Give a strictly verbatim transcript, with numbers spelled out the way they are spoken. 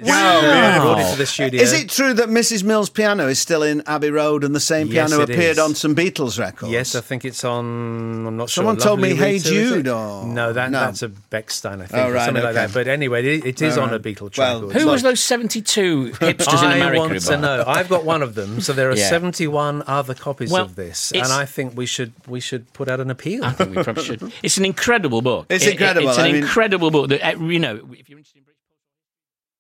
is. Wow. I brought it to the studio. Is it true that Missus Mills' piano is still in Abbey Road and the same Yes, piano it appeared is. on some Beatles records? Yes, I think it's on. I'm not sure. Someone told me Lovely Hey Rita, is Jude, it? or- no, that, No. that's a Bechstein, I think, Oh, or right, something like okay. that. But anyway, it, it is All on right. a Beatle track. Well, Who was those seventy-two hipsters in I America? want who to bought it? know. I've got one of them, so there are Yeah. seventy-one other copies Well, of this, it's- and I think we should we should put out an appeal. I think we probably should. It's an incredible book. It's It- it- incredible, It's an I mean- incredible book. That, uh, you know, if you're interested in